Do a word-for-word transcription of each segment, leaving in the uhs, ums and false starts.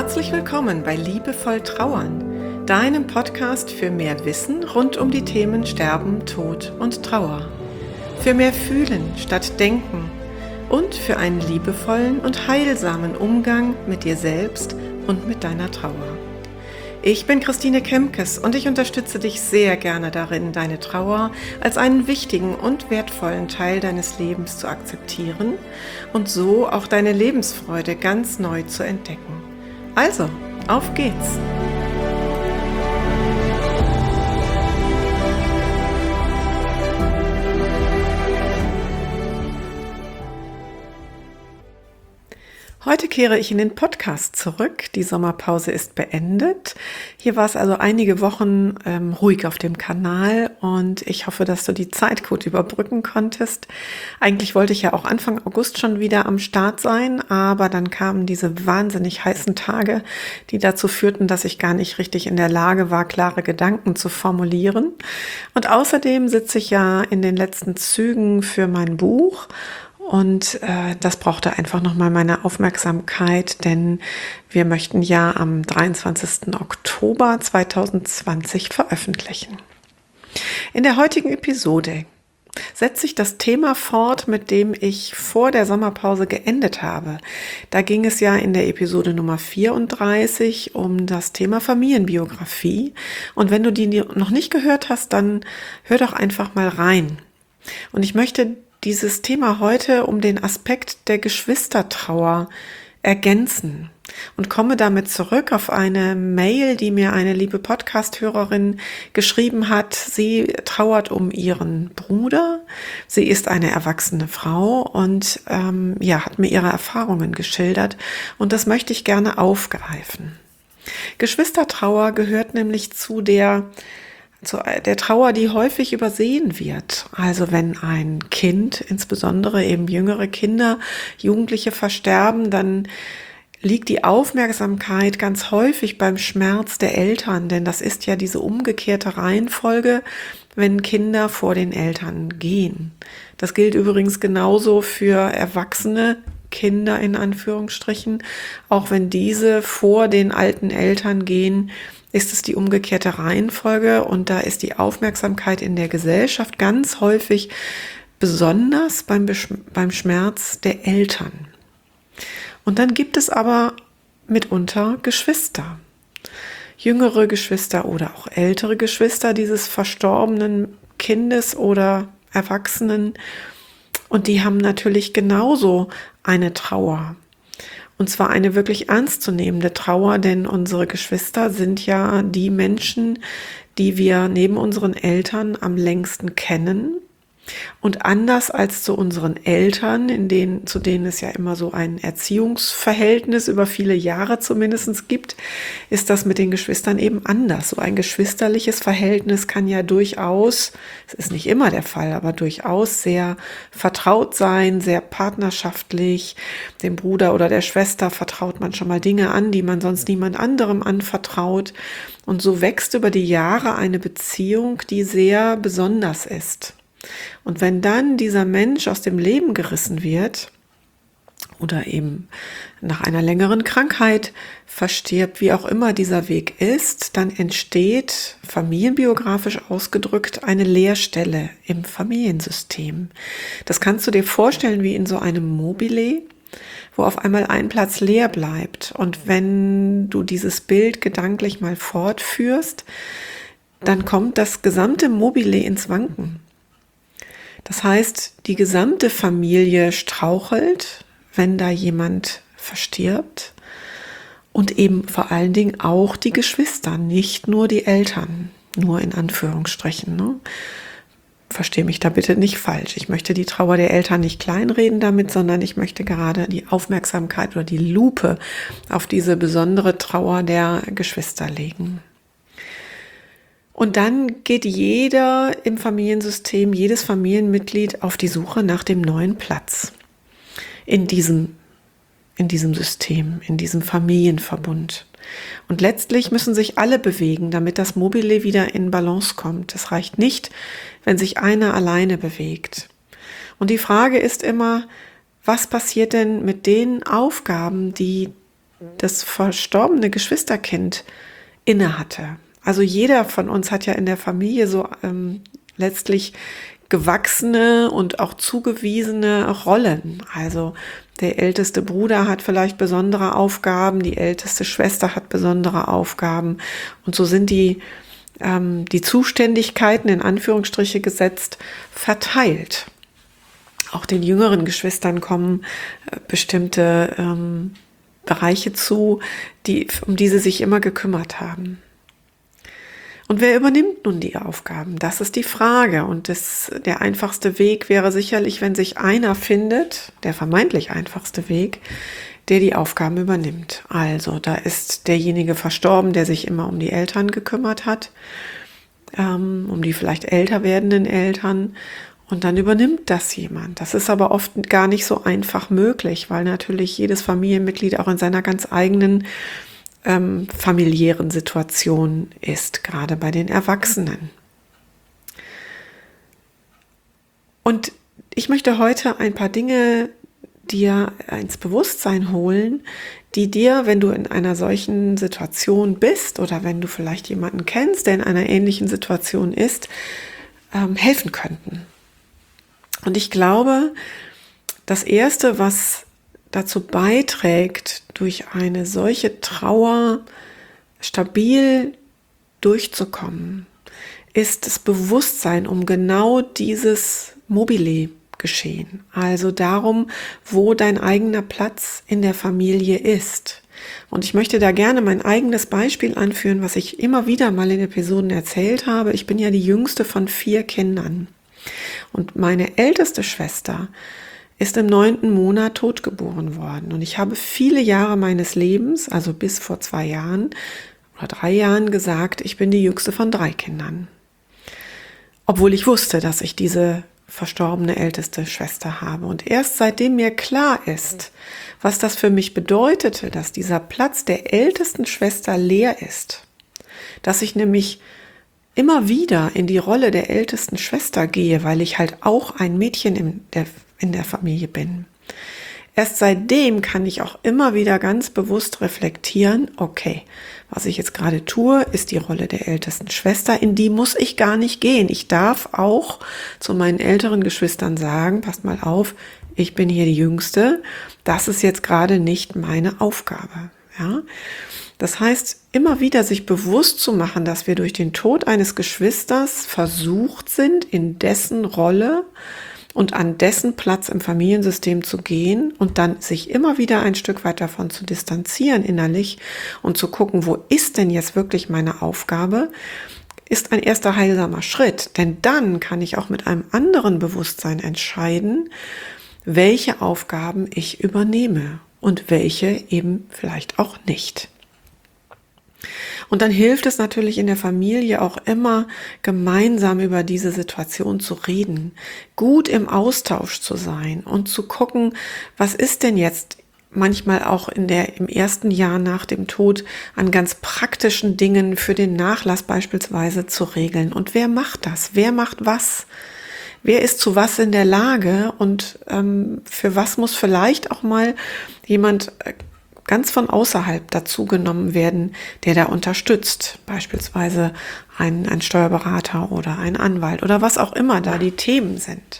Herzlich willkommen bei Liebevoll Trauern, deinem Podcast für mehr Wissen rund um die Themen Sterben, Tod und Trauer. Für mehr Fühlen statt Denken und für einen liebevollen und heilsamen Umgang mit dir selbst und mit deiner Trauer. Ich bin Christine Kemkes und ich unterstütze dich sehr gerne darin, deine Trauer als einen wichtigen und wertvollen Teil deines Lebens zu akzeptieren und so auch deine Lebensfreude ganz neu zu entdecken. Also, auf geht's! Heute kehre ich in den Podcast zurück. Die Sommerpause ist beendet. Hier war es also einige Wochen ähm, ruhig auf dem Kanal und ich hoffe, dass du die Zeit gut überbrücken konntest. Eigentlich wollte ich ja auch Anfang August schon wieder am Start sein, aber dann kamen diese wahnsinnig heißen Tage, die dazu führten, dass ich gar nicht richtig in der Lage war, klare Gedanken zu formulieren. Und außerdem sitze ich ja in den letzten Zügen für mein Buch. Und äh, das brauchte einfach nochmal meine Aufmerksamkeit, denn wir möchten ja am dreiundzwanzigsten Oktober zweitausendzwanzig veröffentlichen. In der heutigen Episode setze ich das Thema fort, mit dem ich vor der Sommerpause geendet habe. Da ging es ja in der Episode Nummer vierunddreißig um das Thema Familienbiografie. Und wenn du die noch nicht gehört hast, dann hör doch einfach mal rein. Und ich möchte dieses Thema heute um den Aspekt der Geschwistertrauer ergänzen und komme damit zurück auf eine Mail, die mir eine liebe Podcast-Hörerin geschrieben hat. Sie trauert um ihren Bruder. Sie ist eine erwachsene Frau und ähm, ja, hat mir ihre Erfahrungen geschildert und das möchte ich gerne aufgreifen. Geschwistertrauer gehört nämlich zu der zu der Trauer, die häufig übersehen wird. Also wenn ein Kind, insbesondere eben jüngere Kinder, Jugendliche versterben, dann liegt die Aufmerksamkeit ganz häufig beim Schmerz der Eltern, denn das ist ja diese umgekehrte Reihenfolge, wenn Kinder vor den Eltern gehen. Das gilt übrigens genauso für erwachsene Kinder in Anführungsstrichen, auch wenn diese vor den alten Eltern gehen, ist es die umgekehrte Reihenfolge und da ist die Aufmerksamkeit in der Gesellschaft ganz häufig besonders beim, beim Schmerz der Eltern. Und dann gibt es aber mitunter Geschwister, jüngere Geschwister oder auch ältere Geschwister dieses verstorbenen Kindes oder Erwachsenen und die haben natürlich genauso eine Trauer. Und zwar eine wirklich ernstzunehmende Trauer, denn unsere Geschwister sind ja die Menschen, die wir neben unseren Eltern am längsten kennen. Und anders als zu unseren Eltern, in denen, zu denen es ja immer so ein Erziehungsverhältnis über viele Jahre zumindest gibt, ist das mit den Geschwistern eben anders. So ein geschwisterliches Verhältnis kann ja durchaus, es ist nicht immer der Fall, aber durchaus sehr vertraut sein, sehr partnerschaftlich. Dem Bruder oder der Schwester vertraut man schon mal Dinge an, die man sonst niemand anderem anvertraut. Und so wächst über die Jahre eine Beziehung, die sehr besonders ist. Und wenn dann dieser Mensch aus dem Leben gerissen wird oder eben nach einer längeren Krankheit verstirbt, wie auch immer dieser Weg ist, dann entsteht, familienbiografisch ausgedrückt, eine Leerstelle im Familiensystem. Das kannst du dir vorstellen wie in so einem Mobile, wo auf einmal ein Platz leer bleibt. Und wenn du dieses Bild gedanklich mal fortführst, dann kommt das gesamte Mobile ins Wanken. Das heißt, die gesamte Familie strauchelt, wenn da jemand verstirbt und eben vor allen Dingen auch die Geschwister, nicht nur die Eltern, nur in Anführungsstrichen. Ne? Versteh mich da bitte nicht falsch. Ich möchte die Trauer der Eltern nicht kleinreden damit, sondern ich möchte gerade die Aufmerksamkeit oder die Lupe auf diese besondere Trauer der Geschwister legen. Und dann geht jeder im Familiensystem, jedes Familienmitglied auf die Suche nach dem neuen Platz in diesem, in diesem System, in diesem Familienverbund. Und letztlich müssen sich alle bewegen, damit das Mobile wieder in Balance kommt. Es reicht nicht, wenn sich einer alleine bewegt. Und die Frage ist immer, was passiert denn mit den Aufgaben, die das verstorbene Geschwisterkind inne hatte. Also jeder von uns hat ja in der Familie so ähm, letztlich gewachsene und auch zugewiesene Rollen. Also der älteste Bruder hat vielleicht besondere Aufgaben, die älteste Schwester hat besondere Aufgaben. Und so sind die, ähm, die Zuständigkeiten in Anführungsstriche gesetzt verteilt. Auch den jüngeren Geschwistern kommen äh, bestimmte ähm, Bereiche zu, die, um die sie sich immer gekümmert haben. Und wer übernimmt nun die Aufgaben? Das ist die Frage. Und das, der einfachste Weg wäre sicherlich, wenn sich einer findet, der vermeintlich einfachste Weg, der die Aufgaben übernimmt. Also da ist derjenige verstorben, der sich immer um die Eltern gekümmert hat, ähm, um die vielleicht älter werdenden Eltern. Und dann übernimmt das jemand. Das ist aber oft gar nicht so einfach möglich, weil natürlich jedes Familienmitglied auch in seiner ganz eigenen ähm, familiären Situation ist, gerade bei den Erwachsenen. Und ich möchte heute ein paar Dinge dir ins Bewusstsein holen, die dir, wenn du in einer solchen Situation bist oder wenn du vielleicht jemanden kennst, der in einer ähnlichen Situation ist, ähm, helfen könnten. Und ich glaube, das Erste, was dazu beiträgt, durch eine solche Trauer stabil durchzukommen, ist das Bewusstsein um genau dieses Mobile geschehen. Also darum, wo dein eigener Platz in der Familie ist. Und ich möchte da gerne mein eigenes Beispiel anführen, was ich immer wieder mal in Episoden erzählt habe. Ich bin ja die jüngste von vier Kindern. Und meine älteste Schwester ist im neunten Monat totgeboren worden. Und ich habe viele Jahre meines Lebens, also bis vor zwei Jahren oder drei Jahren gesagt, ich bin die jüngste von drei Kindern. Obwohl ich wusste, dass ich diese verstorbene älteste Schwester habe. Und erst seitdem mir klar ist, was das für mich bedeutete, dass dieser Platz der ältesten Schwester leer ist, dass ich nämlich immer wieder in die Rolle der ältesten Schwester gehe, weil ich halt auch ein Mädchen in der, in der Familie bin. Erst seitdem kann ich auch immer wieder ganz bewusst reflektieren, okay, was ich jetzt gerade tue, ist die Rolle der ältesten Schwester, in die muss ich gar nicht gehen. Ich darf auch zu meinen älteren Geschwistern sagen, passt mal auf, ich bin hier die Jüngste, das ist jetzt gerade nicht meine Aufgabe. Ja? Das heißt, immer wieder sich bewusst zu machen, dass wir durch den Tod eines Geschwisters versucht sind, in dessen Rolle und an dessen Platz im Familiensystem zu gehen und dann sich immer wieder ein Stück weit davon zu distanzieren innerlich und zu gucken, wo ist denn jetzt wirklich meine Aufgabe, ist ein erster heilsamer Schritt. Denn dann kann ich auch mit einem anderen Bewusstsein entscheiden, welche Aufgaben ich übernehme und welche eben vielleicht auch nicht. Und dann hilft es natürlich in der Familie auch immer, gemeinsam über diese Situation zu reden, gut im Austausch zu sein und zu gucken, was ist denn jetzt manchmal auch in der, im ersten Jahr nach dem Tod an ganz praktischen Dingen für den Nachlass beispielsweise zu regeln. Und wer macht das? Wer macht was? Wer ist zu was in der Lage? Und ähm, für was muss vielleicht auch mal jemand äh, ganz von außerhalb dazu genommen werden, der da unterstützt, beispielsweise ein, ein Steuerberater oder ein Anwalt oder was auch immer da die Themen sind.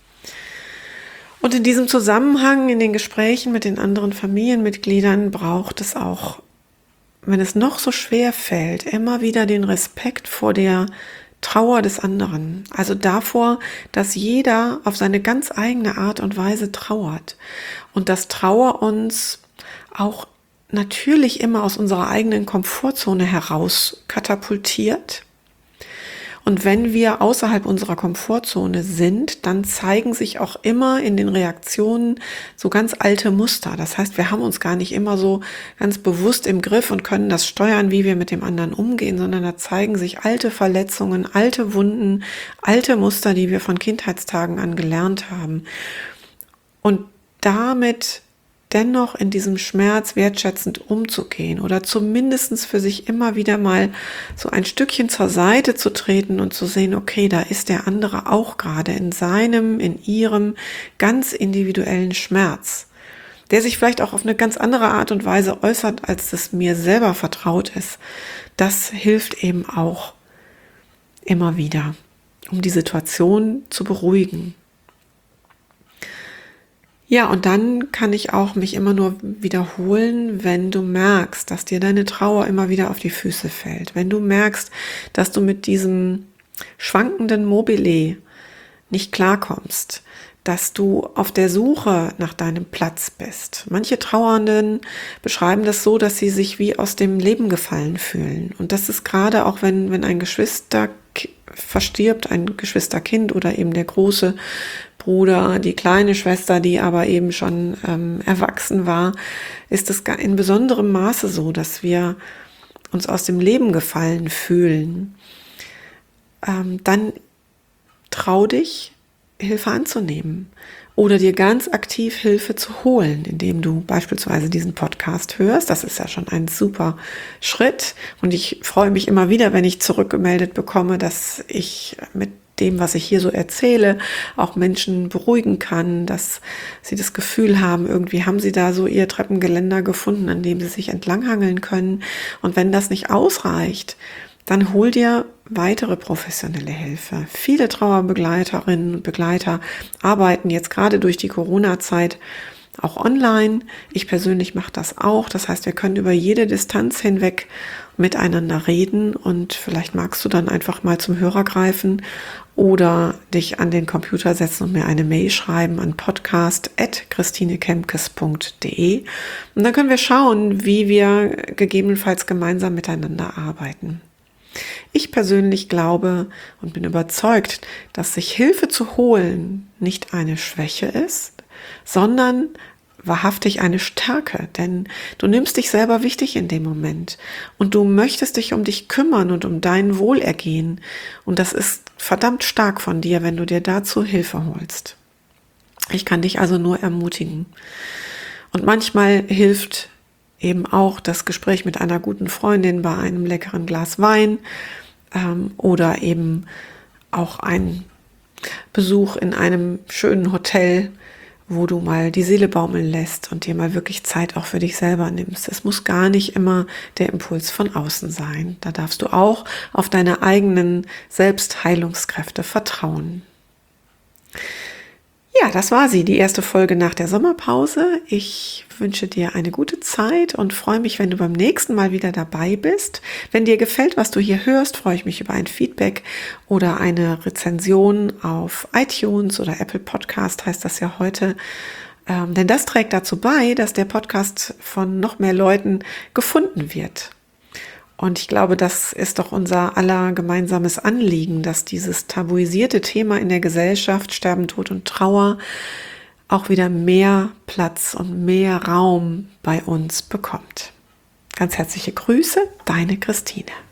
Und in diesem Zusammenhang, in den Gesprächen mit den anderen Familienmitgliedern braucht es auch, wenn es noch so schwer fällt, immer wieder den Respekt vor der Trauer des anderen. Also davor, dass jeder auf seine ganz eigene Art und Weise trauert und dass Trauer uns auch natürlich immer aus unserer eigenen Komfortzone heraus katapultiert. Und wenn wir außerhalb unserer Komfortzone sind, dann zeigen sich auch immer in den Reaktionen so ganz alte Muster. Das heißt, wir haben uns gar nicht immer so ganz bewusst im Griff und können das steuern, wie wir mit dem anderen umgehen, sondern da zeigen sich alte Verletzungen, alte Wunden, alte Muster, die wir von Kindheitstagen an gelernt haben. Und damit dennoch in diesem Schmerz wertschätzend umzugehen oder zumindest für sich immer wieder mal so ein Stückchen zur Seite zu treten und zu sehen, okay, da ist der andere auch gerade in seinem, in ihrem ganz individuellen Schmerz. der sich vielleicht auch auf eine ganz andere Art und Weise äußert, als es mir selber vertraut ist, das hilft eben auch immer wieder, um die Situation zu beruhigen. Ja, und dann kann ich auch mich immer nur wiederholen, wenn du merkst, dass dir deine Trauer immer wieder auf die Füße fällt. Wenn du merkst, dass du mit diesem schwankenden Mobile nicht klarkommst, dass du auf der Suche nach deinem Platz bist. Manche Trauernden beschreiben das so, dass sie sich wie aus dem Leben gefallen fühlen. Und das ist gerade auch, wenn, wenn ein Geschwister verstirbt, ein Geschwisterkind oder eben der große Bruder, die kleine Schwester, die aber eben schon ähm, erwachsen war, ist es in besonderem Maße so, dass wir uns aus dem Leben gefallen fühlen. Ähm, dann trau dich, Hilfe anzunehmen oder dir ganz aktiv Hilfe zu holen, indem du beispielsweise diesen Podcast hörst. Das ist ja schon ein super Schritt und ich freue mich immer wieder, wenn ich zurückgemeldet bekomme, dass ich mit dem, was ich hier so erzähle, auch Menschen beruhigen kann, dass sie das Gefühl haben, irgendwie haben sie da so ihr Treppengeländer gefunden, an dem sie sich entlanghangeln können. Und wenn das nicht ausreicht, dann hol dir weitere professionelle Hilfe. Viele Trauerbegleiterinnen und Begleiter arbeiten jetzt gerade durch die Corona-Zeit auch online. Ich persönlich mache das auch. Das heißt, wir können über jede Distanz hinweg miteinander reden und vielleicht magst du dann einfach mal zum Hörer greifen oder dich an den Computer setzen und mir eine Mail schreiben an podcast at christinekemkes punkt de und dann können wir schauen, wie wir gegebenenfalls gemeinsam miteinander arbeiten. Ich persönlich glaube und bin überzeugt, dass sich Hilfe zu holen nicht eine Schwäche ist, sondern wahrhaftig eine Stärke, denn du nimmst dich selber wichtig in dem Moment und du möchtest dich um dich kümmern und um dein Wohlergehen und das ist verdammt stark von dir, wenn du dir dazu Hilfe holst. Ich kann dich also nur ermutigen. Und manchmal hilft eben auch das Gespräch mit einer guten Freundin bei einem leckeren Glas Wein ähm, oder eben auch ein Besuch in einem schönen Hotel, wo du mal die Seele baumeln lässt und dir mal wirklich Zeit auch für dich selber nimmst. Es muss gar nicht immer der Impuls von außen sein. Da darfst du auch auf deine eigenen Selbstheilungskräfte vertrauen. Ja, das war sie, die erste Folge nach der Sommerpause. Ich wünsche dir eine gute Zeit und freue mich, wenn du beim nächsten Mal wieder dabei bist. Wenn dir gefällt, was du hier hörst, freue ich mich über ein Feedback oder eine Rezension auf iTunes oder Apple Podcast heißt das ja heute. Ähm, denn das trägt dazu bei, dass der Podcast von noch mehr Leuten gefunden wird. Und ich glaube, das ist doch unser aller gemeinsames Anliegen, dass dieses tabuisierte Thema in der Gesellschaft, Sterben, Tod und Trauer, auch wieder mehr Platz und mehr Raum bei uns bekommt. Ganz herzliche Grüße, deine Christine.